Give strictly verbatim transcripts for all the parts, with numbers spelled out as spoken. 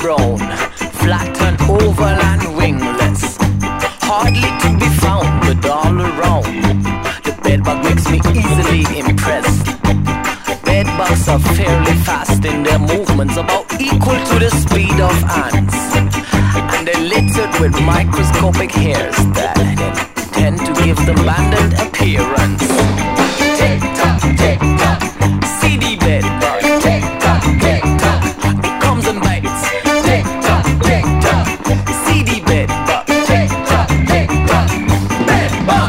brown, flat and oval and wingless, hardly to be found, but all around. The bedbug makes me easily impressed. Bedbugs are fairly fast in their movements, about equal to the speed of ants, and they're littered with microscopic hairs that tend to give them banded appearance. Tick tock, tick tock, seedy bedbug. Tick tock, tick tock, it comes and bites. Tick tock, tick tock, seedy bedbug. Tick tock, tick tock, bedbug.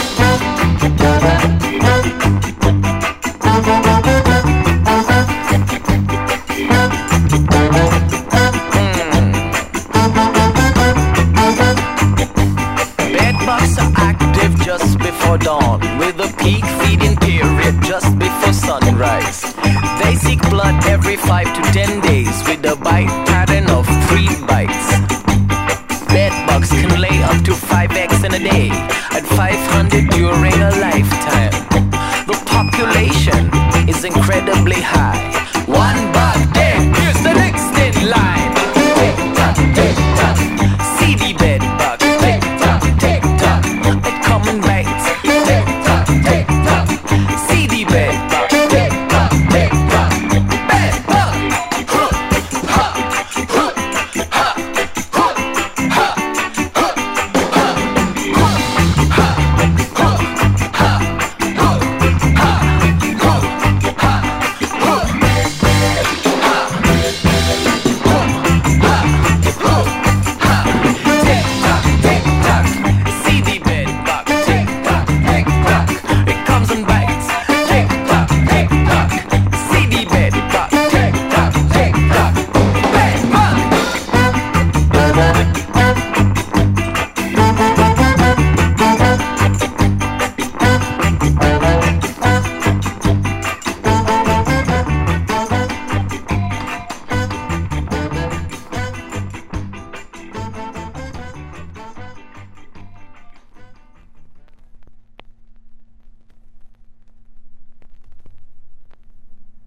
Bedbugs are active just before dawn, with a peak feeding period just before sunrise. They seek blood every five to ten days with a bite pattern of three bites. Bedbugs can lay up to five eggs in a day, at five hundred during a lifetime. The population is incredibly high.